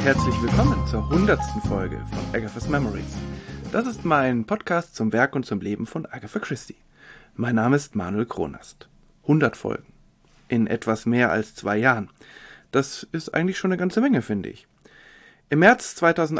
herzlich willkommen zur 100. Folge von Agatha's Memories. Das ist mein Podcast zum Werk und zum Leben von Agatha Christie. Mein Name ist Manuel Kronast. 100 Folgen. In etwas mehr als 2 Jahren. Das ist eigentlich schon eine ganze Menge, finde ich. Im März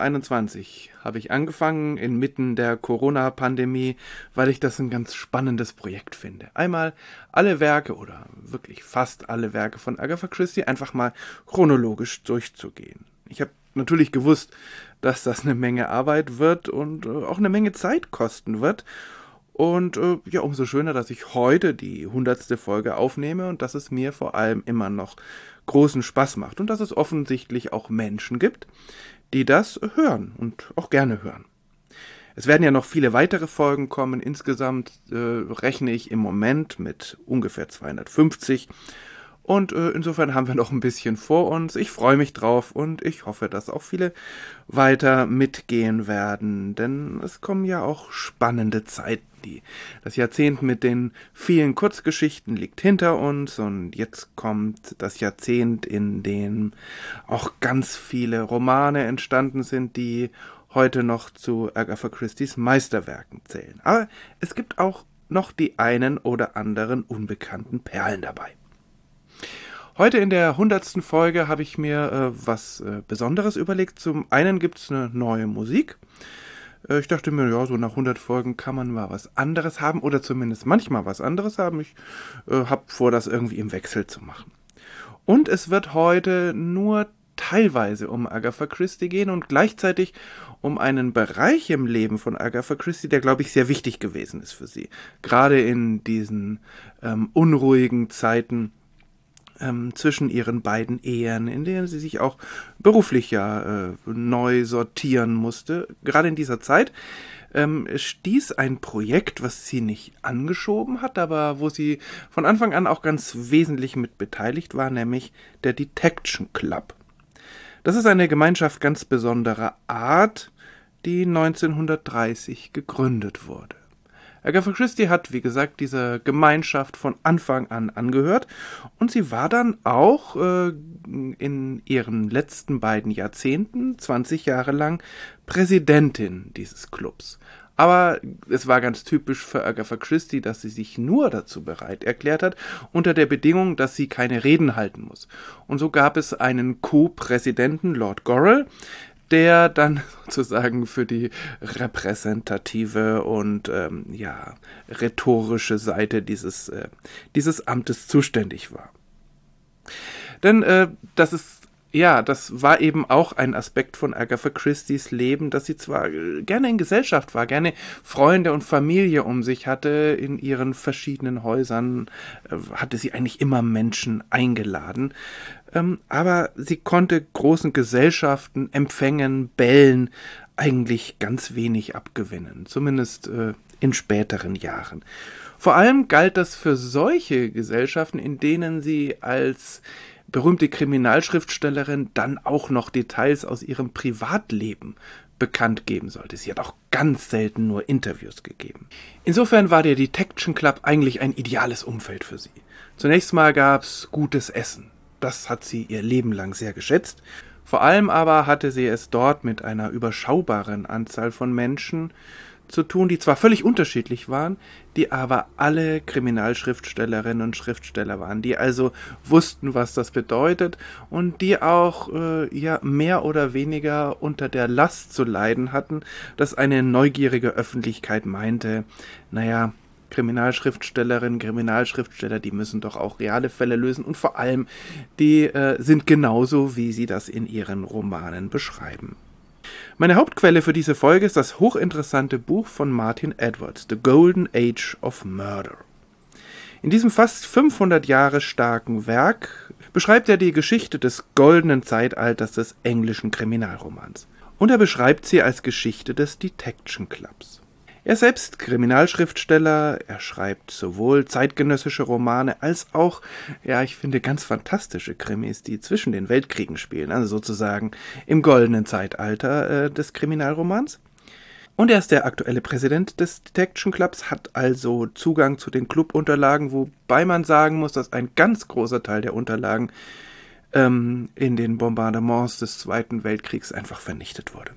2021 habe ich angefangen inmitten der Corona-Pandemie, weil ich das ein ganz spannendes Projekt finde. Einmal alle Werke oder wirklich fast alle Werke von Agatha Christie einfach mal chronologisch durchzugehen. Ich habe natürlich gewusst, dass das eine Menge Arbeit wird und auch eine Menge Zeit kosten wird. Und umso schöner, dass ich heute die 100. Folge aufnehme und dass es mir vor allem immer noch großen Spaß macht und dass es offensichtlich auch Menschen gibt, die das hören und auch gerne hören. Es werden ja noch viele weitere Folgen kommen. Insgesamt rechne ich im Moment mit ungefähr 250. Und insofern haben wir noch ein bisschen vor uns. Ich freue mich drauf und ich hoffe, dass auch viele weiter mitgehen werden, denn es kommen ja auch spannende Zeiten. Das Jahrzehnt mit den vielen Kurzgeschichten liegt hinter uns und jetzt kommt das Jahrzehnt, in dem auch ganz viele Romane entstanden sind, die heute noch zu Agatha Christies Meisterwerken zählen. Aber es gibt auch noch die einen oder anderen unbekannten Perlen dabei. Heute in der 100. Folge habe ich mir was Besonderes überlegt. Zum einen gibt es eine neue Musik. Ich dachte mir, ja, so nach 100 Folgen kann man mal was anderes haben oder zumindest manchmal was anderes haben. Ich habe vor, das irgendwie im Wechsel zu machen. Und es wird heute nur teilweise um Agatha Christie gehen und gleichzeitig um einen Bereich im Leben von Agatha Christie, der, glaube ich, sehr wichtig gewesen ist für sie. Gerade in diesen unruhigen Zeiten zwischen ihren beiden Ehen, in denen sie sich auch beruflich neu sortieren musste. Gerade in dieser Zeit stieß ein Projekt, was sie nicht angeschoben hat, aber wo sie von Anfang an auch ganz wesentlich mit beteiligt war, nämlich der Detection Club. Das ist eine Gemeinschaft ganz besonderer Art, die 1930 gegründet wurde. Agatha Christie hat, wie gesagt, dieser Gemeinschaft von Anfang an angehört und sie war dann auch in ihren letzten beiden Jahrzehnten, 20 Jahre lang, Präsidentin dieses Clubs. Aber es war ganz typisch für Agatha Christie, dass sie sich nur dazu bereit erklärt hat, unter der Bedingung, dass sie keine Reden halten muss. Und so gab es einen Co-Präsidenten, Lord Gorrell, der dann sozusagen für die repräsentative und rhetorische Seite dieses Amtes zuständig war. Denn das war eben auch ein Aspekt von Agatha Christies Leben, dass sie zwar gerne in Gesellschaft war, gerne Freunde und Familie um sich hatte, in ihren verschiedenen Häusern hatte sie eigentlich immer Menschen eingeladen, aber sie konnte großen Gesellschaften, Empfängen, Bällen eigentlich ganz wenig abgewinnen, zumindest in späteren Jahren. Vor allem galt das für solche Gesellschaften, in denen sie als berühmte Kriminalschriftstellerin dann auch noch Details aus ihrem Privatleben bekannt geben sollte. Sie hat auch ganz selten nur Interviews gegeben. Insofern war der Detection Club eigentlich ein ideales Umfeld für sie. Zunächst mal gab's gutes Essen. Das hat sie ihr Leben lang sehr geschätzt. Vor allem aber hatte sie es dort mit einer überschaubaren Anzahl von Menschen zu tun, die zwar völlig unterschiedlich waren, die aber alle Kriminalschriftstellerinnen und Schriftsteller waren, die also wussten, was das bedeutet und die auch mehr oder weniger unter der Last zu leiden hatten, dass eine neugierige Öffentlichkeit meinte, Kriminalschriftstellerinnen, Kriminalschriftsteller, die müssen doch auch reale Fälle lösen und vor allem, die sind genauso, wie sie das in ihren Romanen beschreiben. Meine Hauptquelle für diese Folge ist das hochinteressante Buch von Martin Edwards, The Golden Age of Murder. In diesem fast 500 Jahre starken Werk beschreibt er die Geschichte des goldenen Zeitalters des englischen Kriminalromans. Und er beschreibt sie als Geschichte des Detection Clubs. Er ist selbst Kriminalschriftsteller, er schreibt sowohl zeitgenössische Romane als auch, ich finde, ganz fantastische Krimis, die zwischen den Weltkriegen spielen, also sozusagen im goldenen Zeitalter des Kriminalromans. Und er ist der aktuelle Präsident des Detection Clubs, hat also Zugang zu den Clubunterlagen, wobei man sagen muss, dass ein ganz großer Teil der Unterlagen in den Bombardements des Zweiten Weltkriegs einfach vernichtet wurde.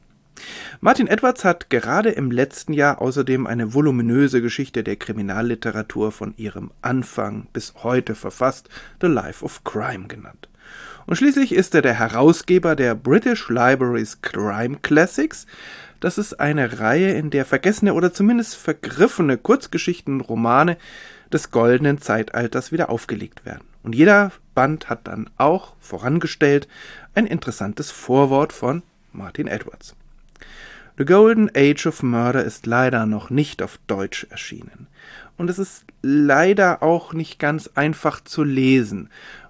Martin Edwards hat gerade im letzten Jahr außerdem eine voluminöse Geschichte der Kriminalliteratur von ihrem Anfang bis heute verfasst, The Life of Crime genannt. Und schließlich ist er der Herausgeber der British Library's Crime Classics. Das ist eine Reihe, in der vergessene oder zumindest vergriffene Kurzgeschichten und Romane des goldenen Zeitalters wieder aufgelegt werden. Und jeder Band hat dann auch vorangestellt ein interessantes Vorwort von Martin Edwards. The Golden Age of Murder ist leider noch nicht auf Deutsch erschienen. Und es ist leider auch nicht ganz einfach zu lesen,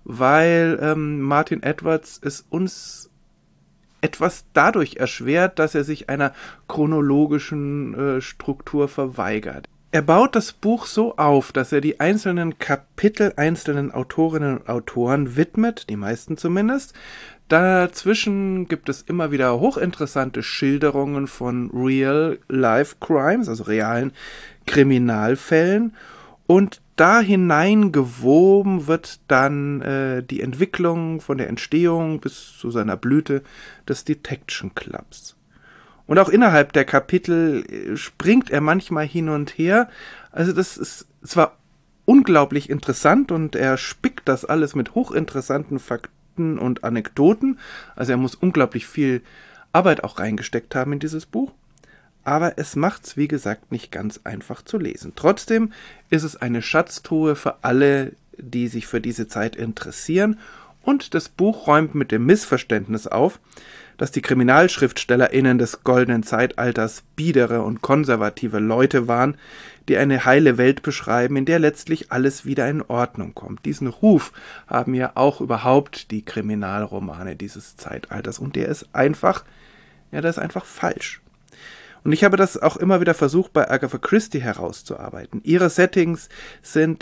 weil Martin Edwards es uns etwas dadurch erschwert, dass er sich einer chronologischen Struktur verweigert. Er baut das Buch so auf, dass er die einzelnen Kapitel einzelnen Autorinnen und Autoren widmet, die meisten zumindest. Dazwischen gibt es immer wieder hochinteressante Schilderungen von Real-Life-Crimes, also realen Kriminalfällen. Und da hineingewoben wird dann die Entwicklung von der Entstehung bis zu seiner Blüte des Detection Clubs. Und auch innerhalb der Kapitel springt er manchmal hin und her. Also das ist zwar unglaublich interessant und er spickt das alles mit hochinteressanten Fakten und Anekdoten. Also er muss unglaublich viel Arbeit auch reingesteckt haben in dieses Buch. Aber es macht's, wie gesagt, nicht ganz einfach zu lesen. Trotzdem ist es eine Schatztruhe für alle, die sich für diese Zeit interessieren. Und das Buch räumt mit dem Missverständnis auf, dass die KriminalschriftstellerInnen des goldenen Zeitalters biedere und konservative Leute waren, die eine heile Welt beschreiben, in der letztlich alles wieder in Ordnung kommt. Diesen Ruf haben ja auch überhaupt die Kriminalromane dieses Zeitalters und der ist einfach falsch. Und ich habe das auch immer wieder versucht, bei Agatha Christie herauszuarbeiten. Ihre Settings sind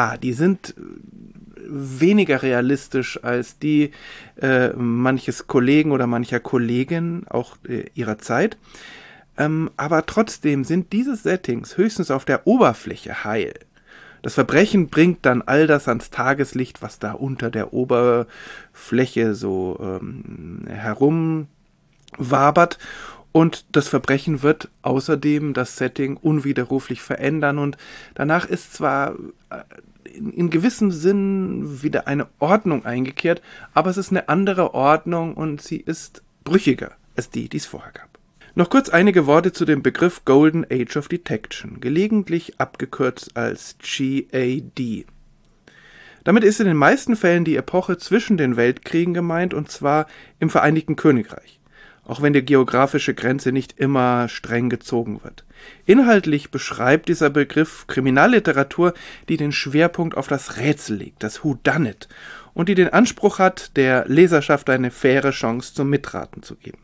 weniger realistisch als die manches Kollegen oder mancher Kollegin auch ihrer Zeit. Aber trotzdem sind diese Settings höchstens auf der Oberfläche heil. Das Verbrechen bringt dann all das ans Tageslicht, was da unter der Oberfläche so herumwabert. Und das Verbrechen wird außerdem das Setting unwiderruflich verändern. Und danach ist zwar in gewissem Sinn wieder eine Ordnung eingekehrt, aber es ist eine andere Ordnung und sie ist brüchiger als die es vorher gab. Noch kurz einige Worte zu dem Begriff Golden Age of Detection, gelegentlich abgekürzt als GAD. Damit ist in den meisten Fällen die Epoche zwischen den Weltkriegen gemeint, und zwar im Vereinigten Königreich, auch wenn die geografische Grenze nicht immer streng gezogen wird. Inhaltlich beschreibt dieser Begriff Kriminalliteratur, die den Schwerpunkt auf das Rätsel legt, das Whodunit, und die den Anspruch hat, der Leserschaft eine faire Chance zum Mitraten zu geben.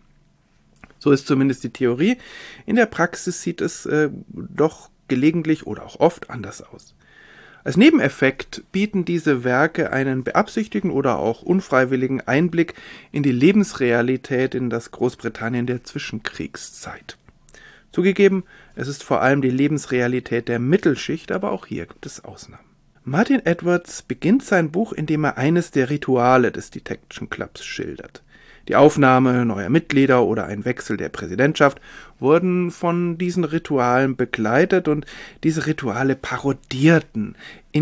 So ist zumindest die Theorie. In der Praxis sieht es doch gelegentlich oder auch oft anders aus. Als Nebeneffekt bieten diese Werke einen beabsichtigten oder auch unfreiwilligen Einblick in die Lebensrealität in das Großbritannien der Zwischenkriegszeit. Zugegeben, es ist vor allem die Lebensrealität der Mittelschicht, aber auch hier gibt es Ausnahmen. Martin Edwards beginnt sein Buch, indem er eines der Rituale des Detection Clubs schildert. Die Aufnahme neuer Mitglieder oder ein Wechsel der Präsidentschaft wurden von diesen Ritualen begleitet und diese Rituale parodierten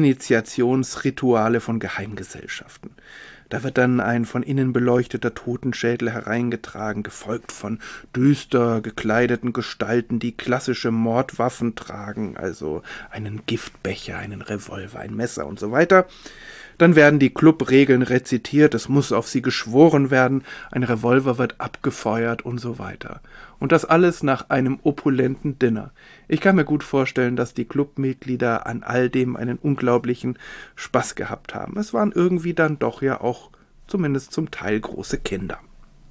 Initiationsrituale von Geheimgesellschaften. Da wird dann ein von innen beleuchteter Totenschädel hereingetragen, gefolgt von düster gekleideten Gestalten, die klassische Mordwaffen tragen, also einen Giftbecher, einen Revolver, ein Messer und so weiter. Dann werden die Clubregeln rezitiert, es muss auf sie geschworen werden, ein Revolver wird abgefeuert und so weiter. Und das alles nach einem opulenten Dinner. Ich kann mir gut vorstellen, dass die Clubmitglieder an all dem einen unglaublichen Spaß gehabt haben. Es waren irgendwie dann doch ja auch zumindest zum Teil große Kinder.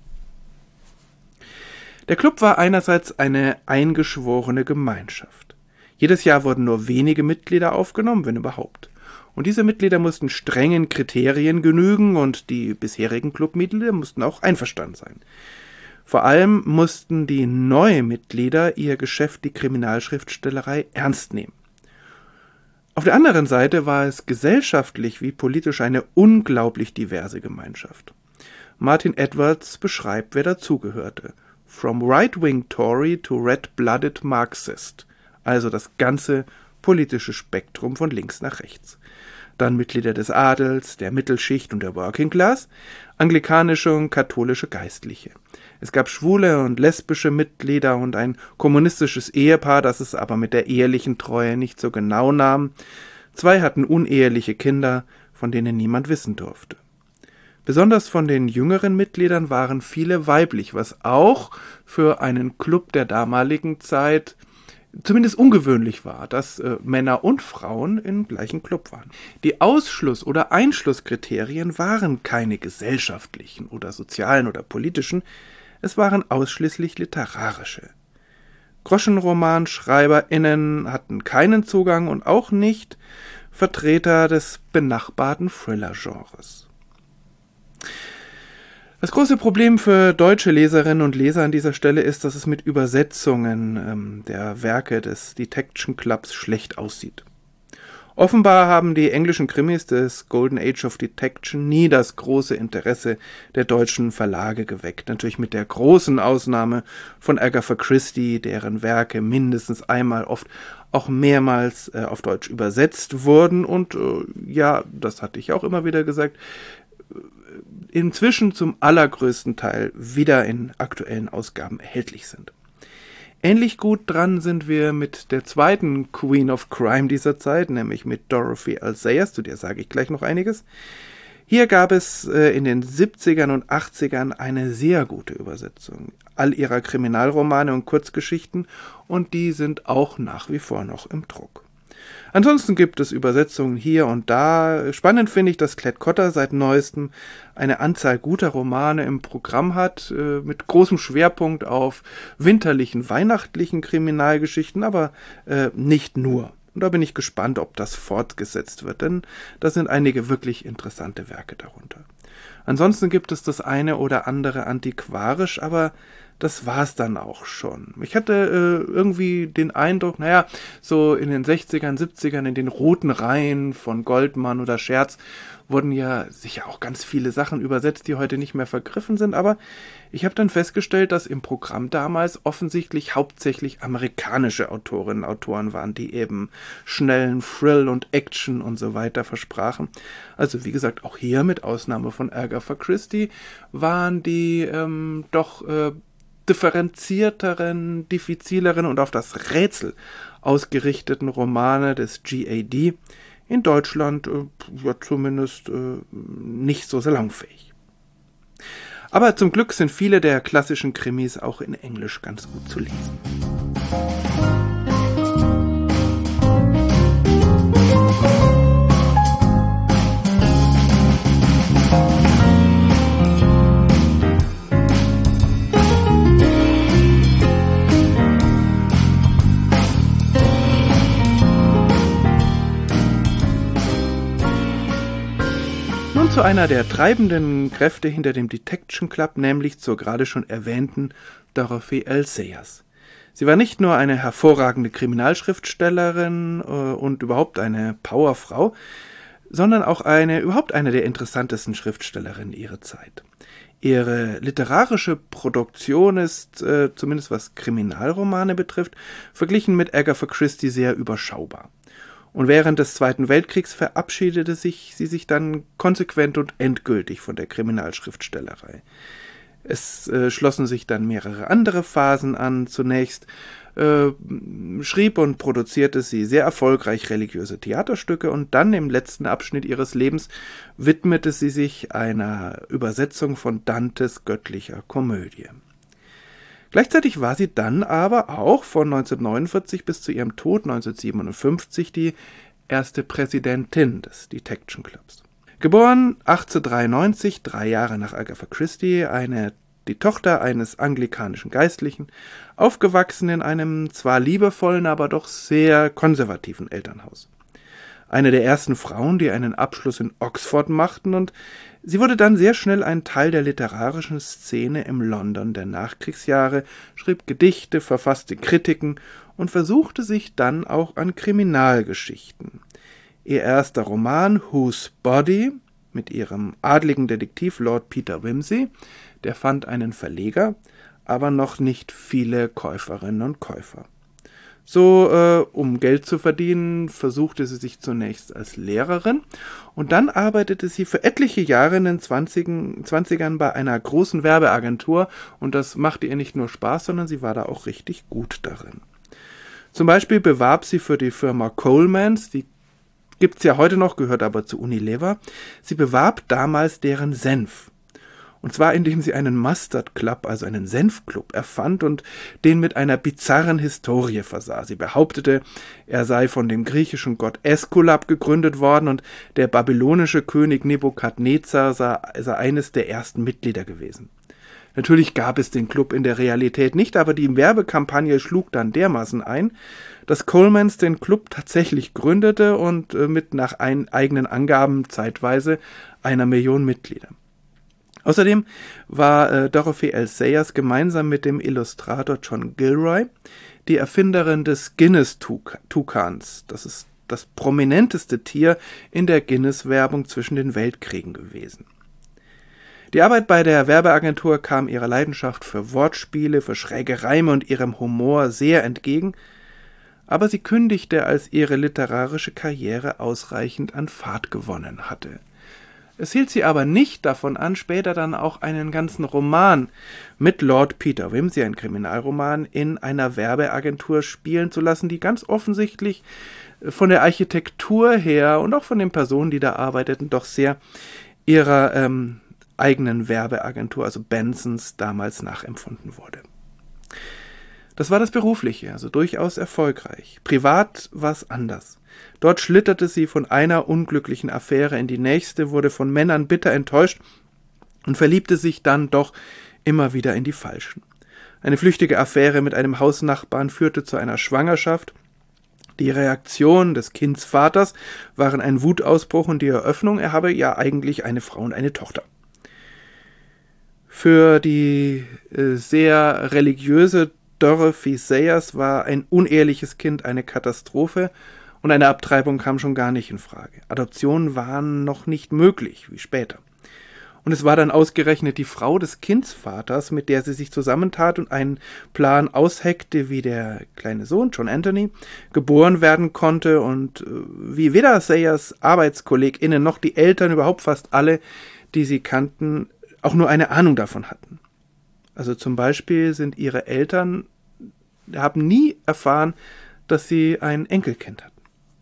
Der Club war einerseits eine eingeschworene Gemeinschaft. Jedes Jahr wurden nur wenige Mitglieder aufgenommen, wenn überhaupt. Und diese Mitglieder mussten strengen Kriterien genügen und die bisherigen Clubmitglieder mussten auch einverstanden sein. Vor allem mussten die neuen Mitglieder ihr Geschäft, die Kriminalschriftstellerei, ernst nehmen. Auf der anderen Seite war es gesellschaftlich wie politisch eine unglaublich diverse Gemeinschaft. Martin Edwards beschreibt, wer dazugehörte. From right-wing Tory to red-blooded Marxist. Also das ganze politische Spektrum von links nach rechts. Dann Mitglieder des Adels, der Mittelschicht und der Working Class, anglikanische und katholische Geistliche. Es gab schwule und lesbische Mitglieder und ein kommunistisches Ehepaar, das es aber mit der ehelichen Treue nicht so genau nahm. 2 hatten uneheliche Kinder, von denen niemand wissen durfte. Besonders von den jüngeren Mitgliedern waren viele weiblich, was auch für einen Club der damaligen Zeit zumindest ungewöhnlich war, dass Männer und Frauen im gleichen Club waren. Die Ausschluss- oder Einschlusskriterien waren keine gesellschaftlichen oder sozialen oder politischen, es waren ausschließlich literarische. GroschenromanschreiberInnen hatten keinen Zugang und auch nicht Vertreter des benachbarten Thriller-Genres. Das große Problem für deutsche Leserinnen und Leser an dieser Stelle ist, dass es mit Übersetzungen der Werke des Detection Clubs schlecht aussieht. Offenbar haben die englischen Krimis des Golden Age of Detection nie das große Interesse der deutschen Verlage geweckt. Natürlich mit der großen Ausnahme von Agatha Christie, deren Werke mindestens einmal, oft auch mehrmals auf Deutsch übersetzt wurden und ja, das hatte ich auch immer wieder gesagt, inzwischen zum allergrößten Teil wieder in aktuellen Ausgaben erhältlich sind. Ähnlich gut dran sind wir mit der zweiten Queen of Crime dieser Zeit, nämlich mit Dorothy L. Sayers, zu der sage ich gleich noch einiges. Hier gab es in den 70ern und 80ern eine sehr gute Übersetzung all ihrer Kriminalromane und Kurzgeschichten und die sind auch nach wie vor noch im Druck. Ansonsten gibt es Übersetzungen hier und da. Spannend finde ich, dass Klett-Cotta seit neuestem eine Anzahl guter Romane im Programm hat, mit großem Schwerpunkt auf winterlichen, weihnachtlichen Kriminalgeschichten, aber nicht nur. Und da bin ich gespannt, ob das fortgesetzt wird, denn da sind einige wirklich interessante Werke darunter. Ansonsten gibt es das eine oder andere antiquarisch, aber das war's dann auch schon. Ich hatte irgendwie den Eindruck, so in den 60ern, 70ern, in den roten Reihen von Goldman oder Scherz wurden ja sicher auch ganz viele Sachen übersetzt, die heute nicht mehr vergriffen sind, aber ich habe dann festgestellt, dass im Programm damals offensichtlich hauptsächlich amerikanische Autorinnen und Autoren waren, die eben schnellen Thrill und Action und so weiter versprachen. Also wie gesagt, auch hier mit Ausnahme von Agatha Christie waren die differenzierteren, diffizileren und auf das Rätsel ausgerichteten Romane des GAD in Deutschland zumindest nicht so salonfähig. Aber zum Glück sind viele der klassischen Krimis auch in Englisch ganz gut zu lesen. Zu einer der treibenden Kräfte hinter dem Detection Club, nämlich zur gerade schon erwähnten Dorothy L. Sayers. Sie war nicht nur eine hervorragende Kriminalschriftstellerin und überhaupt eine Powerfrau, sondern auch überhaupt eine der interessantesten Schriftstellerinnen ihrer Zeit. Ihre literarische Produktion ist, zumindest was Kriminalromane betrifft, verglichen mit Agatha Christie sehr überschaubar. Und während des Zweiten Weltkriegs verabschiedete sie sich dann konsequent und endgültig von der Kriminalschriftstellerei. Es schlossen sich dann mehrere andere Phasen an. Zunächst schrieb und produzierte sie sehr erfolgreich religiöse Theaterstücke und dann im letzten Abschnitt ihres Lebens widmete sie sich einer Übersetzung von Dantes göttlicher Komödie. Gleichzeitig war sie dann aber auch von 1949 bis zu ihrem Tod 1957 die erste Präsidentin des Detection Clubs. Geboren 1893, 3 Jahre nach Agatha Christie, die Tochter eines anglikanischen Geistlichen, aufgewachsen in einem zwar liebevollen, aber doch sehr konservativen Elternhaus. Eine der ersten Frauen, die einen Abschluss in Oxford machten, und sie wurde dann sehr schnell ein Teil der literarischen Szene im London der Nachkriegsjahre, schrieb Gedichte, verfasste Kritiken und versuchte sich dann auch an Kriminalgeschichten. Ihr erster Roman Whose Body mit ihrem adligen Detektiv Lord Peter Wimsey, der fand einen Verleger, aber noch nicht viele Käuferinnen und Käufer. So, um Geld zu verdienen, versuchte sie sich zunächst als Lehrerin und dann arbeitete sie für etliche Jahre in den 20ern bei einer großen Werbeagentur und das machte ihr nicht nur Spaß, sondern sie war da auch richtig gut darin. Zum Beispiel bewarb sie für die Firma Colemans, die gibt's ja heute noch, gehört aber zu Unilever. Sie bewarb damals deren Senf. Und zwar indem sie einen Mustard Club, also einen Senfclub, erfand und den mit einer bizarren Historie versah. Sie behauptete, er sei von dem griechischen Gott Äskulap gegründet worden und der babylonische König Nebukadnezar sei eines der ersten Mitglieder gewesen. Natürlich gab es den Club in der Realität nicht, aber die Werbekampagne schlug dann dermaßen ein, dass Colemans den Club tatsächlich gründete und mit nach eigenen Angaben zeitweise 1 Million Mitglieder. Außerdem war Dorothy L. Sayers gemeinsam mit dem Illustrator John Gilroy die Erfinderin des Guinness-Tukans. Das ist das prominenteste Tier in der Guinness-Werbung zwischen den Weltkriegen gewesen. Die Arbeit bei der Werbeagentur kam ihrer Leidenschaft für Wortspiele, für schräge Reime und ihrem Humor sehr entgegen, aber sie kündigte, als ihre literarische Karriere ausreichend an Fahrt gewonnen hatte. Es hielt sie aber nicht davon an, später dann auch einen ganzen Roman mit Lord Peter Wimsey, ein Kriminalroman, in einer Werbeagentur spielen zu lassen, die ganz offensichtlich von der Architektur her und auch von den Personen, die da arbeiteten, doch sehr ihrer eigenen Werbeagentur, also Bensons, damals nachempfunden wurde. Das war das Berufliche, also durchaus erfolgreich. Privat war es anders. Dort schlitterte sie von einer unglücklichen Affäre in die nächste, wurde von Männern bitter enttäuscht und verliebte sich dann doch immer wieder in die Falschen. Eine flüchtige Affäre mit einem Hausnachbarn führte zu einer Schwangerschaft. Die Reaktion des Kindsvaters waren ein Wutausbruch und die Eröffnung, er habe ja eigentlich eine Frau und eine Tochter. Für die sehr religiöse Dorothy Sayers war ein unehrliches Kind eine Katastrophe und eine Abtreibung kam schon gar nicht in Frage. Adoptionen waren noch nicht möglich, wie später. Und es war dann ausgerechnet die Frau des Kindsvaters, mit der sie sich zusammentat und einen Plan ausheckte, wie der kleine Sohn, John Anthony, geboren werden konnte und wie weder Sayers ArbeitskollegInnen noch die Eltern, überhaupt fast alle, die sie kannten, auch nur eine Ahnung davon hatten. Also zum Beispiel sind ihre Eltern, haben nie erfahren, dass sie ein Enkelkind hatten.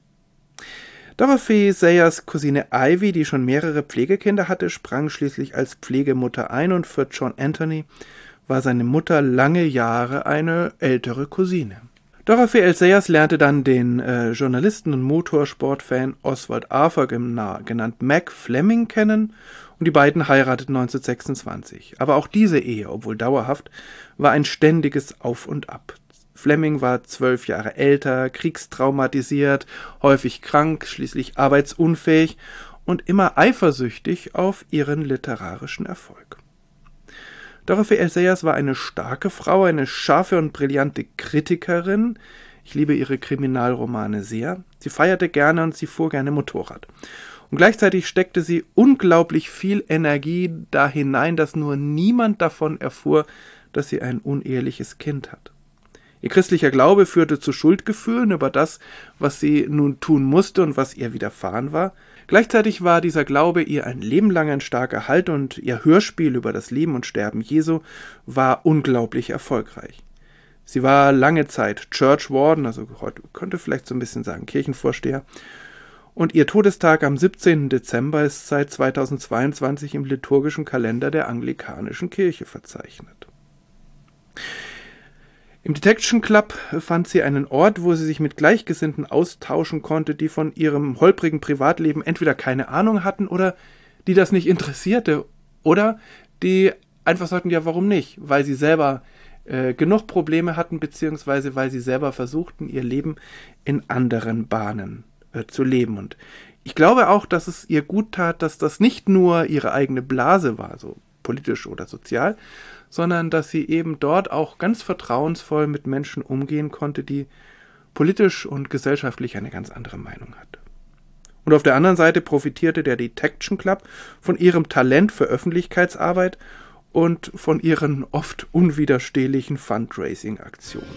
Dorothy Sayers Cousine Ivy, die schon mehrere Pflegekinder hatte, sprang schließlich als Pflegemutter ein und für John Anthony war seine Mutter lange Jahre eine ältere Cousine. Dorothy L. Sayers lernte dann den Journalisten und Motorsportfan Oswald Arthur, genannt Mac Fleming, kennen und die beiden heirateten 1926. Aber auch diese Ehe, obwohl dauerhaft, war ein ständiges Auf und Ab. Fleming war 12 Jahre älter, kriegstraumatisiert, häufig krank, schließlich arbeitsunfähig und immer eifersüchtig auf ihren literarischen Erfolg. Dorothy L. Sayers war eine starke Frau, eine scharfe und brillante Kritikerin. Ich liebe ihre Kriminalromane sehr. Sie feierte gerne und sie fuhr gerne Motorrad. Und gleichzeitig steckte sie unglaublich viel Energie da hinein, dass nur niemand davon erfuhr, dass sie ein uneheliches Kind hat. Ihr christlicher Glaube führte zu Schuldgefühlen über das, was sie nun tun musste und was ihr widerfahren war. Gleichzeitig war dieser Glaube ihr ein Leben lang ein starker Halt und ihr Hörspiel über das Leben und Sterben Jesu war unglaublich erfolgreich. Sie war lange Zeit Church Warden, also heute könnte vielleicht so ein bisschen sagen Kirchenvorsteher, und ihr Todestag am 17. Dezember ist seit 2022 im liturgischen Kalender der anglikanischen Kirche verzeichnet. Im Detection Club fand sie einen Ort, wo sie sich mit Gleichgesinnten austauschen konnte, die von ihrem holprigen Privatleben entweder keine Ahnung hatten oder die das nicht interessierte oder die einfach sagten, ja, warum nicht? Weil sie selber genug Probleme hatten, beziehungsweise weil sie selber versuchten, ihr Leben in anderen Bahnen zu leben. Und ich glaube auch, dass es ihr gut tat, dass das nicht nur ihre eigene Blase war, so politisch oder sozial, sondern dass sie eben dort auch ganz vertrauensvoll mit Menschen umgehen konnte, die politisch und gesellschaftlich eine ganz andere Meinung hatten. Und auf der anderen Seite profitierte der Detection Club von ihrem Talent für Öffentlichkeitsarbeit und von ihren oft unwiderstehlichen Fundraising-Aktionen.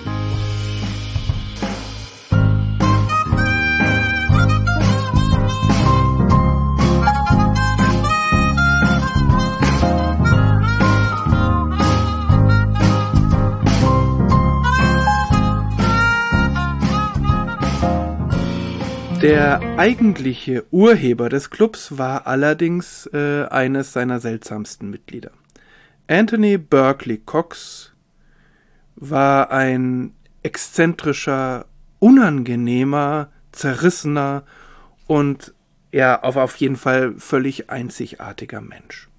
Der eigentliche Urheber des Clubs war allerdings eines seiner seltsamsten Mitglieder. Anthony Berkeley Cox war ein exzentrischer, unangenehmer, zerrissener und auf jeden Fall völlig einzigartiger Mensch.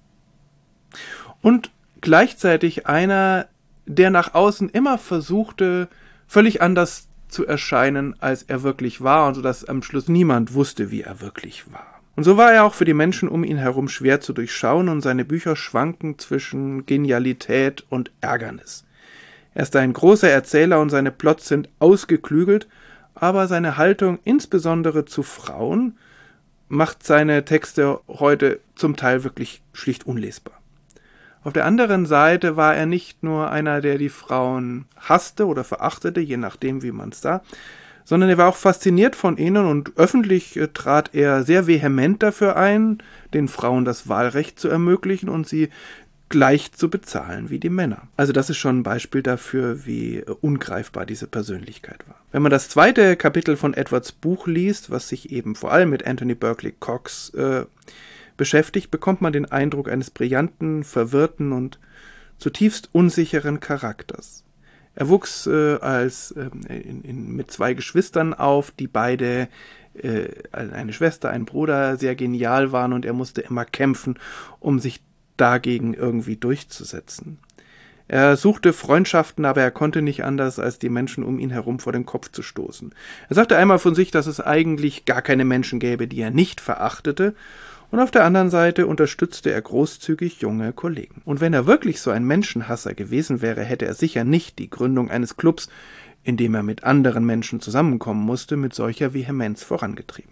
Und gleichzeitig einer, der nach außen immer versuchte, völlig anders zu erscheinen, als er wirklich war, und so dass am Schluss niemand wusste, wie er wirklich war. Und so war er auch für die Menschen um ihn herum schwer zu durchschauen, und seine Bücher schwanken zwischen Genialität und Ärgernis. Er ist ein großer Erzähler und seine Plots sind ausgeklügelt, aber seine Haltung, insbesondere zu Frauen, macht seine Texte heute zum Teil wirklich schlicht unlesbar. Auf der anderen Seite war er nicht nur einer, der die Frauen hasste oder verachtete, je nachdem, wie man es sah, sondern er war auch fasziniert von ihnen, und öffentlich trat er sehr vehement dafür ein, den Frauen das Wahlrecht zu ermöglichen und sie gleich zu bezahlen wie die Männer. Also das ist schon ein Beispiel dafür, wie ungreifbar diese Persönlichkeit war. Wenn man das zweite Kapitel von Edwards Buch liest, was sich eben vor allem mit Anthony Berkeley Cox beschäftigt, bekommt man den Eindruck eines brillanten, verwirrten und zutiefst unsicheren Charakters. Er wuchs mit zwei Geschwistern auf, die beide, eine Schwester, ein Bruder, sehr genial waren, und er musste immer kämpfen, um sich dagegen irgendwie durchzusetzen. Er suchte Freundschaften, aber er konnte nicht anders, als die Menschen um ihn herum vor den Kopf zu stoßen. Er sagte einmal von sich, dass es eigentlich gar keine Menschen gäbe, die er nicht verachtete, und auf der anderen Seite unterstützte er großzügig junge Kollegen. Und wenn er wirklich so ein Menschenhasser gewesen wäre, hätte er sicher nicht die Gründung eines Clubs, in dem er mit anderen Menschen zusammenkommen musste, mit solcher Vehemenz vorangetrieben.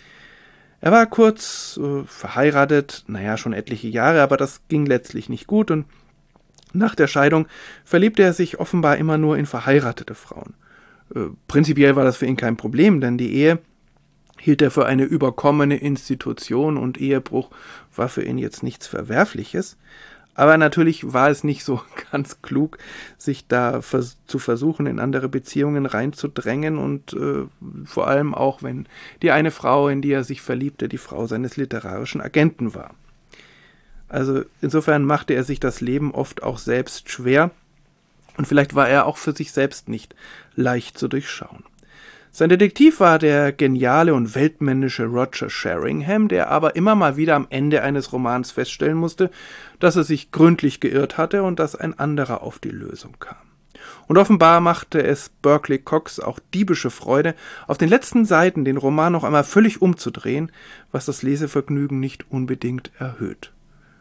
Er war kurz verheiratet, schon etliche Jahre, aber das ging letztlich nicht gut, und nach der Scheidung verliebte er sich offenbar immer nur in verheiratete Frauen. Prinzipiell war das für ihn kein Problem, denn die Ehe hielt er für eine überkommene Institution, und Ehebruch war für ihn jetzt nichts Verwerfliches. Aber natürlich war es nicht so ganz klug, sich da zu versuchen, in andere Beziehungen reinzudrängen, und vor allem auch, wenn die eine Frau, in die er sich verliebte, die Frau seines literarischen Agenten war. Also insofern machte er sich das Leben oft auch selbst schwer, und vielleicht war er auch für sich selbst nicht leicht zu durchschauen. Sein Detektiv war der geniale und weltmännische Roger Sherringham, der aber immer mal wieder am Ende eines Romans feststellen musste, dass er sich gründlich geirrt hatte und dass ein anderer auf die Lösung kam. Und offenbar machte es Berkeley Cox auch diebische Freude, auf den letzten Seiten den Roman noch einmal völlig umzudrehen, was das Lesevergnügen nicht unbedingt erhöht.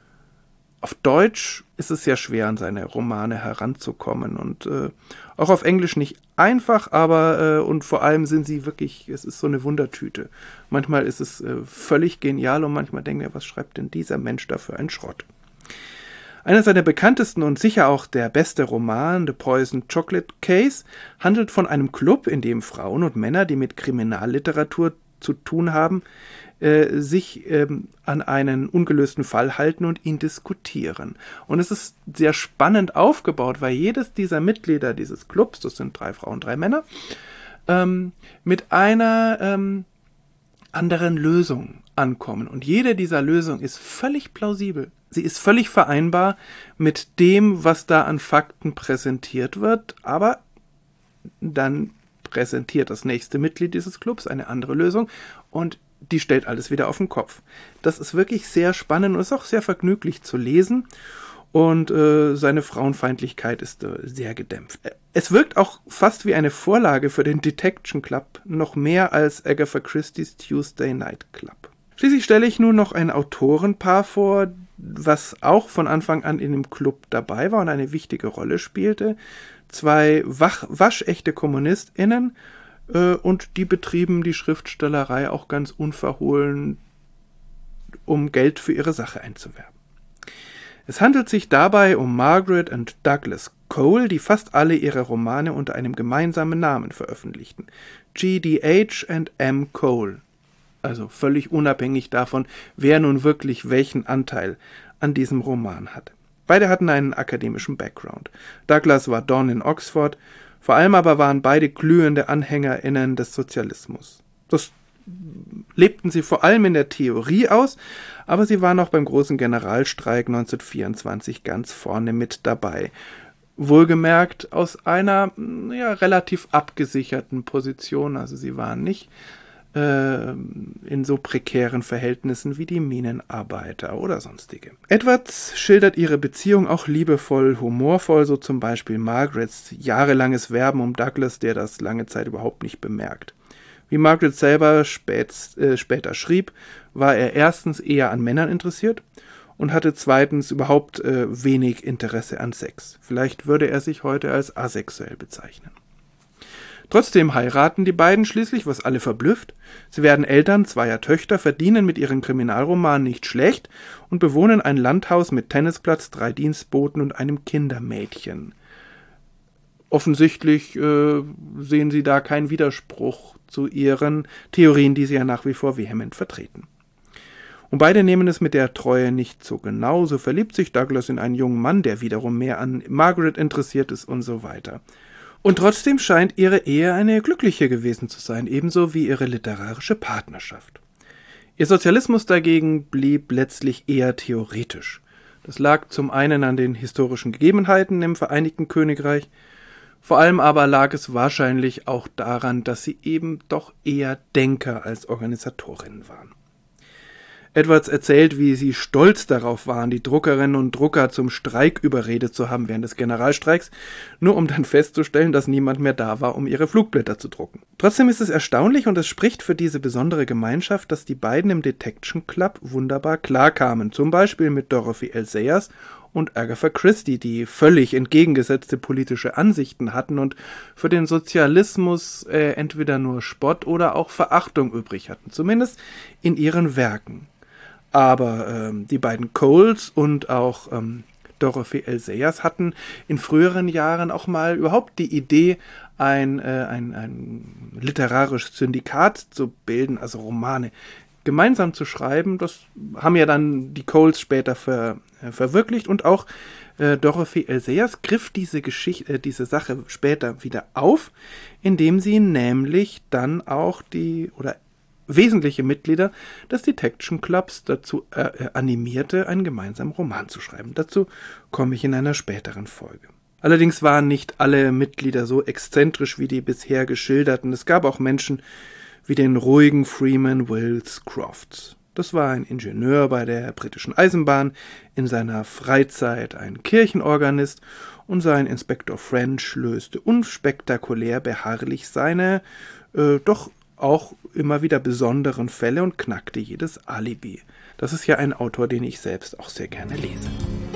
Auf Deutsch ist es sehr schwer, an seine Romane heranzukommen, und auch auf Englisch nicht einfach, aber und vor allem sind sie wirklich, es ist so eine Wundertüte. Manchmal ist es völlig genial, und manchmal denken wir, was schreibt denn dieser Mensch da für einen Schrott? Einer seiner bekanntesten und sicher auch der beste Roman, The Poison Chocolate Case, handelt von einem Club, in dem Frauen und Männer, die mit Kriminalliteratur zu tun haben, sich an einen ungelösten Fall halten und ihn diskutieren. Und es ist sehr spannend aufgebaut, weil jedes dieser Mitglieder dieses Clubs, das sind 3 Frauen, 3 Männer, mit einer anderen Lösung ankommen. Und jede dieser Lösungen ist völlig plausibel. Sie ist völlig vereinbar mit dem, was da an Fakten präsentiert wird, aber dann präsentiert das nächste Mitglied dieses Clubs eine andere Lösung, und die stellt alles wieder auf den Kopf. Das ist wirklich sehr spannend und ist auch sehr vergnüglich zu lesen, und seine Frauenfeindlichkeit ist sehr gedämpft. Es wirkt auch fast wie eine Vorlage für den Detection Club, noch mehr als Agatha Christie's Tuesday Night Club. Schließlich stelle ich nun noch ein Autorenpaar vor, was auch von Anfang an in dem Club dabei war und eine wichtige Rolle spielte. 2 waschechte KommunistInnen, und die betrieben die Schriftstellerei auch ganz unverhohlen, um Geld für ihre Sache einzuwerben. Es handelt sich dabei um Margaret und Douglas Cole, die fast alle ihre Romane unter einem gemeinsamen Namen veröffentlichten. G.D.H. und M. Cole. Also völlig unabhängig davon, wer nun wirklich welchen Anteil an diesem Roman hatte. Beide hatten einen akademischen Background. Douglas war Don in Oxford, vor allem aber waren beide glühende AnhängerInnen des Sozialismus. Das lebten sie vor allem in der Theorie aus, aber sie waren auch beim großen Generalstreik 1924 ganz vorne mit dabei. Wohlgemerkt aus einer relativ abgesicherten Position, also sie waren nicht in so prekären Verhältnissen wie die Minenarbeiter oder sonstige. Edwards schildert ihre Beziehung auch liebevoll, humorvoll, so zum Beispiel Margarets jahrelanges Werben um Douglas, der das lange Zeit überhaupt nicht bemerkt. Wie Margaret selber später schrieb, war er erstens eher an Männern interessiert und hatte zweitens überhaupt wenig Interesse an Sex. Vielleicht würde er sich heute als asexuell bezeichnen. Trotzdem heiraten die beiden schließlich, was alle verblüfft. Sie werden Eltern zweier Töchter, verdienen mit ihren Kriminalromanen nicht schlecht und bewohnen ein Landhaus mit Tennisplatz, 3 Dienstboten und einem Kindermädchen. Offensichtlich sehen sie da keinen Widerspruch zu ihren Theorien, die sie ja nach wie vor vehement vertreten. Und beide nehmen es mit der Treue nicht so genau. So verliebt sich Douglas in einen jungen Mann, der wiederum mehr an Margaret interessiert ist und so weiter. Und trotzdem scheint ihre Ehe eine glückliche gewesen zu sein, ebenso wie ihre literarische Partnerschaft. Ihr Sozialismus dagegen blieb letztlich eher theoretisch. Das lag zum einen an den historischen Gegebenheiten im Vereinigten Königreich, vor allem aber lag es wahrscheinlich auch daran, dass sie eben doch eher Denker als Organisatorinnen waren. Edwards erzählt, wie sie stolz darauf waren, die Druckerinnen und Drucker zum Streik überredet zu haben während des Generalstreiks, nur um dann festzustellen, dass niemand mehr da war, um ihre Flugblätter zu drucken. Trotzdem ist es erstaunlich und es spricht für diese besondere Gemeinschaft, dass die beiden im Detection Club wunderbar klarkamen, zum Beispiel mit Dorothy L. Sayers und Agatha Christie, die völlig entgegengesetzte politische Ansichten hatten und für den Sozialismus entweder nur Spott oder auch Verachtung übrig hatten, zumindest in ihren Werken. Aber die beiden Coles und auch Dorothy L. Sayers hatten in früheren Jahren auch mal überhaupt die Idee, ein literarisches Syndikat zu bilden, also Romane gemeinsam zu schreiben. Das haben ja dann die Coles später verwirklicht und auch Dorothy L. Sayers griff diese Sache später wieder auf, indem sie nämlich dann auch wesentliche Mitglieder des Detection Clubs dazu animierte, einen gemeinsamen Roman zu schreiben. Dazu komme ich in einer späteren Folge. Allerdings waren nicht alle Mitglieder so exzentrisch wie die bisher geschilderten. Es gab auch Menschen wie den ruhigen Freeman Wills Crofts. Das war ein Ingenieur bei der britischen Eisenbahn, in seiner Freizeit ein Kirchenorganist und sein Inspektor French löste unspektakulär beharrlich seine doch auch immer wieder besonderen Fälle und knackte jedes Alibi. Das ist ja ein Autor, den ich selbst auch sehr gerne lese.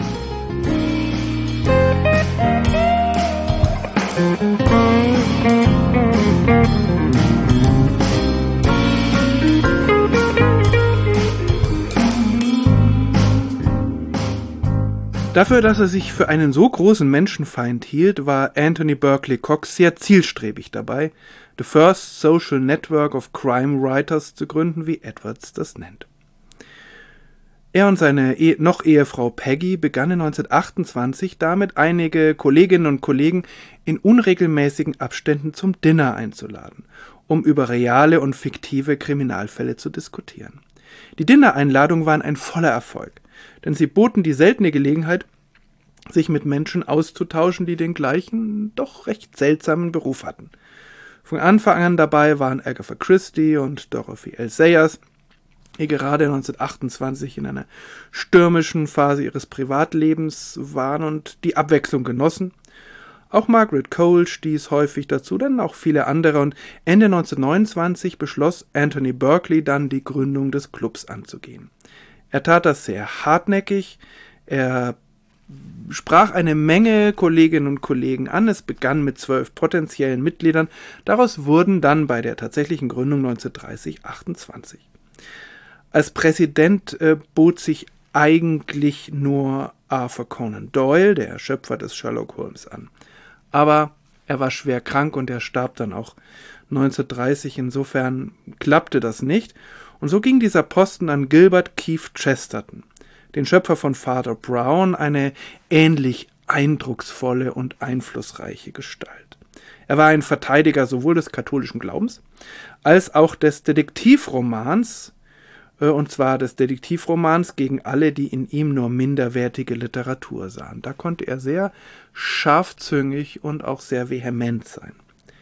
Dafür, dass er sich für einen so großen Menschenfeind hielt, war Anthony Berkeley Cox sehr zielstrebig dabei, The First Social Network of Crime Writers zu gründen, wie Edwards das nennt. Er und seine Ehefrau Peggy begannen 1928 damit, einige Kolleginnen und Kollegen in unregelmäßigen Abständen zum Dinner einzuladen, um über reale und fiktive Kriminalfälle zu diskutieren. Die Dinnereinladungen waren ein voller Erfolg, denn sie boten die seltene Gelegenheit, sich mit Menschen auszutauschen, die den gleichen, doch recht seltsamen Beruf hatten. Von Anfang an dabei waren Agatha Christie und Dorothy L. Sayers, die gerade 1928 in einer stürmischen Phase ihres Privatlebens waren und die Abwechslung genossen. Auch Margaret Cole stieß häufig dazu, dann auch viele andere, und Ende 1929 beschloss Anthony Berkeley dann, die Gründung des Clubs anzugehen. Er tat das sehr hartnäckig, er sprach eine Menge Kolleginnen und Kollegen an. Es begann mit 12 potenziellen Mitgliedern. Daraus wurden dann bei der tatsächlichen Gründung 1930 28. Als Präsident bot sich eigentlich nur Arthur Conan Doyle, der Schöpfer des Sherlock Holmes, an. Aber er war schwer krank und er starb dann auch 1930. Insofern klappte das nicht. Und so ging dieser Posten an Gilbert Keith Chesterton, den Schöpfer von Father Brown, eine ähnlich eindrucksvolle und einflussreiche Gestalt. Er war ein Verteidiger sowohl des katholischen Glaubens als auch des Detektivromans, und zwar des Detektivromans gegen alle, die in ihm nur minderwertige Literatur sahen. Da konnte er sehr scharfzüngig und auch sehr vehement sein.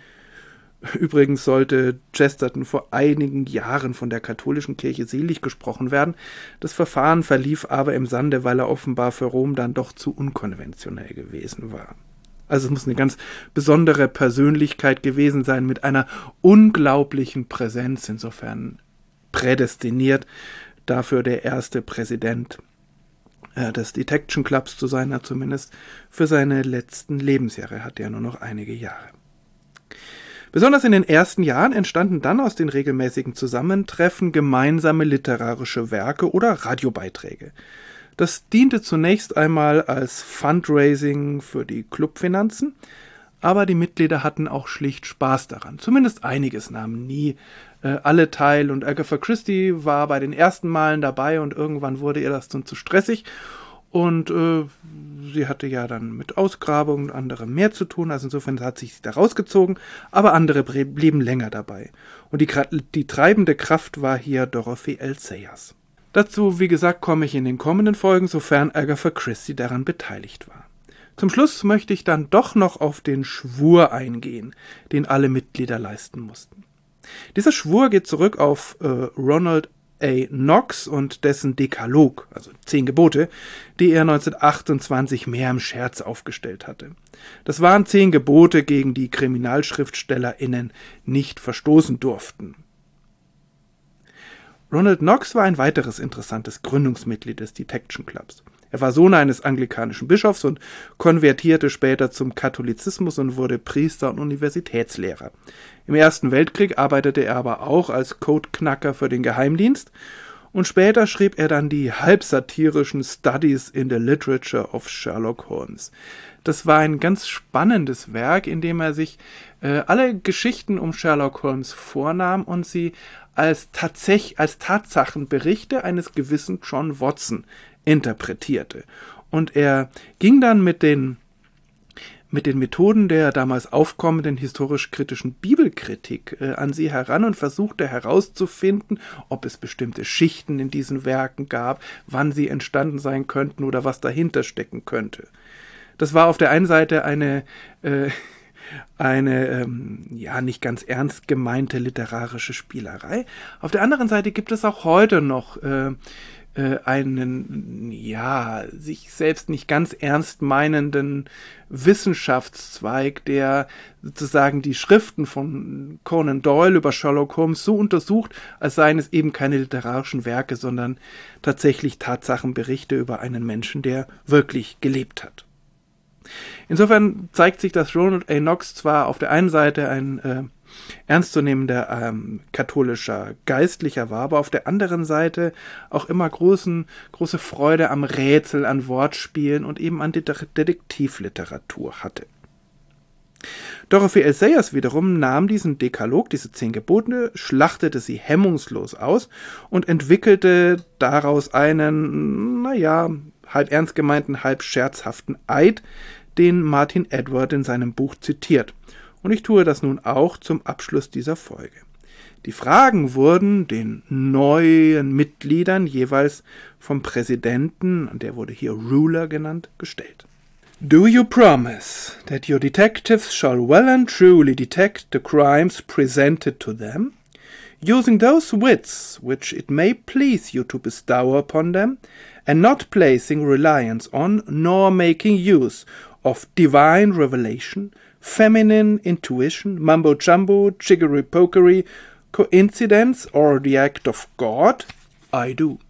Übrigens sollte Chesterton vor einigen Jahren von der katholischen Kirche selig gesprochen werden. Das Verfahren verlief aber im Sande, weil er offenbar für Rom dann doch zu unkonventionell gewesen war. Also es muss eine ganz besondere Persönlichkeit gewesen sein mit einer unglaublichen Präsenz, insofern prädestiniert dafür der erste Präsident des Detection Clubs zu sein, zumindest für seine letzten Lebensjahre. Er hatte ja nur noch einige Jahre. Besonders in den ersten Jahren entstanden dann aus den regelmäßigen Zusammentreffen gemeinsame literarische Werke oder Radiobeiträge. Das diente zunächst einmal als Fundraising für die Clubfinanzen, aber die Mitglieder hatten auch schlicht Spaß daran. Zumindest einiges nahmen nie alle teil und Agatha Christie war bei den ersten Malen dabei und irgendwann wurde ihr das dann zu stressig und sie hatte ja dann mit Ausgrabungen und anderem mehr zu tun, also insofern hat sich da rausgezogen, aber andere blieben länger dabei. Und die treibende Kraft war hier Dorothy L. Sayers. Dazu, wie gesagt, komme ich in den kommenden Folgen, sofern Agatha Christie daran beteiligt war. Zum Schluss möchte ich dann doch noch auf den Schwur eingehen, den alle Mitglieder leisten mussten. Dieser Schwur geht zurück auf Ronald A. Knox und dessen Dekalog, also 10 Gebote, die er 1928 mehr im Scherz aufgestellt hatte. Das waren 10 Gebote, gegen die KriminalschriftstellerInnen nicht verstoßen durften. Ronald Knox war ein weiteres interessantes Gründungsmitglied des Detection Clubs. Er war Sohn eines anglikanischen Bischofs und konvertierte später zum Katholizismus und wurde Priester und Universitätslehrer. Im Ersten Weltkrieg arbeitete er aber auch als Codeknacker für den Geheimdienst und später schrieb er dann die halbsatirischen Studies in the Literature of Sherlock Holmes. Das war ein ganz spannendes Werk, in dem er sich alle Geschichten um Sherlock Holmes vornahm und sie als Tatsachenberichte eines gewissen John Watson interpretierte. Und er ging dann mit den Methoden der damals aufkommenden historisch-kritischen Bibelkritik an sie heran und versuchte herauszufinden, ob es bestimmte Schichten in diesen Werken gab, wann sie entstanden sein könnten oder was dahinter stecken könnte. Das war auf der einen Seite eine nicht ganz ernst gemeinte literarische Spielerei. Auf der anderen Seite gibt es auch heute noch einen, sich selbst nicht ganz ernst meinenden Wissenschaftszweig, der sozusagen die Schriften von Conan Doyle über Sherlock Holmes so untersucht, als seien es eben keine literarischen Werke, sondern tatsächlich Tatsachenberichte über einen Menschen, der wirklich gelebt hat. Insofern zeigt sich, dass Ronald A. Knox zwar auf der einen Seite ein ernstzunehmender katholischer Geistlicher war, aber auf der anderen Seite auch immer große Freude am Rätsel, an Wortspielen und eben an Detektivliteratur hatte. Dorothy L. Sayers wiederum nahm diesen Dekalog, diese 10 Gebote, schlachtete sie hemmungslos aus und entwickelte daraus einen, halb ernst gemeinten, halb scherzhaften Eid, den Martin Edward in seinem Buch zitiert. Und ich tue das nun auch zum Abschluss dieser Folge. Die Fragen wurden den neuen Mitgliedern jeweils vom Präsidenten, der wurde hier Ruler genannt, gestellt. Do you promise that your detectives shall well and truly detect the crimes presented to them, using those wits which it may please you to bestow upon them, and not placing reliance on nor making use of divine revelation, feminine intuition, mumbo-jumbo, jiggery-pokery, coincidence, or the act of God? I do.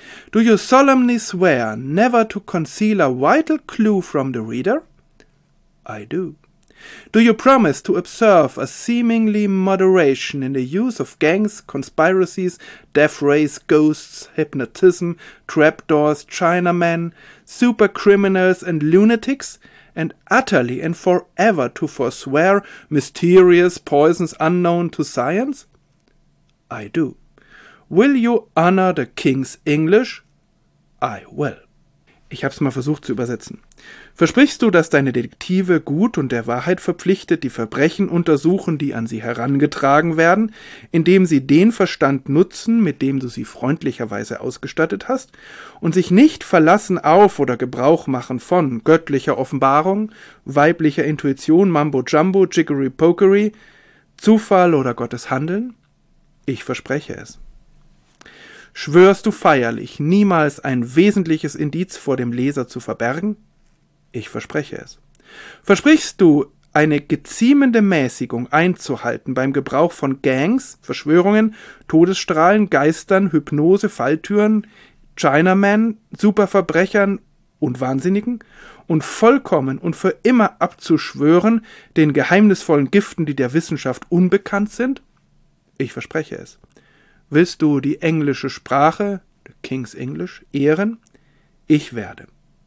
Do you solemnly swear never to conceal a vital clue from the reader? I do. Do you promise to observe a seemingly moderation in the use of gangs, conspiracies, death rays, ghosts, hypnotism, trapdoors, Chinamen, supercriminals and lunatics, and utterly and forever to forswear mysterious poisons unknown to science? I do. Will you honor the King's English? I will. Ich hab's mal versucht zu übersetzen. Versprichst du, dass deine Detektive gut und der Wahrheit verpflichtet die Verbrechen untersuchen, die an sie herangetragen werden, indem sie den Verstand nutzen, mit dem du sie freundlicherweise ausgestattet hast, und sich nicht verlassen auf oder Gebrauch machen von göttlicher Offenbarung, weiblicher Intuition, Mambo-Jumbo, Jiggery-Pokery, Zufall oder Gottes Handeln? Ich verspreche es. Schwörst du feierlich, niemals ein wesentliches Indiz vor dem Leser zu verbergen? Ich verspreche es. Versprichst du, eine geziemende Mäßigung einzuhalten beim Gebrauch von Gangs, Verschwörungen, Todesstrahlen, Geistern, Hypnose, Falltüren, Chinamen, Superverbrechern und Wahnsinnigen und vollkommen und für immer abzuschwören den geheimnisvollen Giften, die der Wissenschaft unbekannt sind? Ich verspreche es. Willst du die englische Sprache, the King's English, ehren? Ich werde.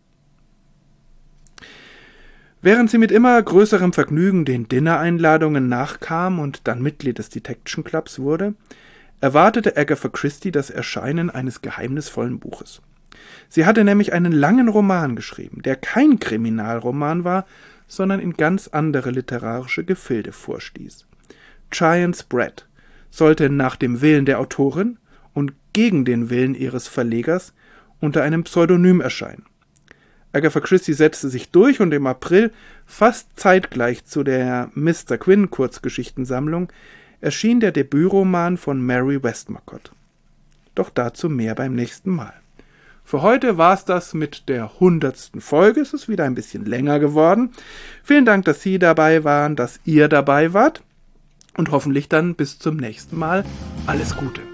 Während sie mit immer größerem Vergnügen den Dinner-Einladungen nachkam und dann Mitglied des Detection Clubs wurde, erwartete Agatha Christie das Erscheinen eines geheimnisvollen Buches. Sie hatte nämlich einen langen Roman geschrieben, der kein Kriminalroman war, sondern in ganz andere literarische Gefilde vorstieß. Giant's Bread sollte nach dem Willen der Autorin und gegen den Willen ihres Verlegers unter einem Pseudonym erscheinen. Agatha Christie setzte sich durch und im April, fast zeitgleich zu der Mr. Quinn Kurzgeschichtensammlung, erschien der Debütroman von Mary Westmacott. Doch dazu mehr beim nächsten Mal. Für heute war es das mit der 100. Folge. Es ist wieder ein bisschen länger geworden. Vielen Dank, dass Sie dabei waren, dass ihr dabei wart. Und hoffentlich dann bis zum nächsten Mal. Alles Gute.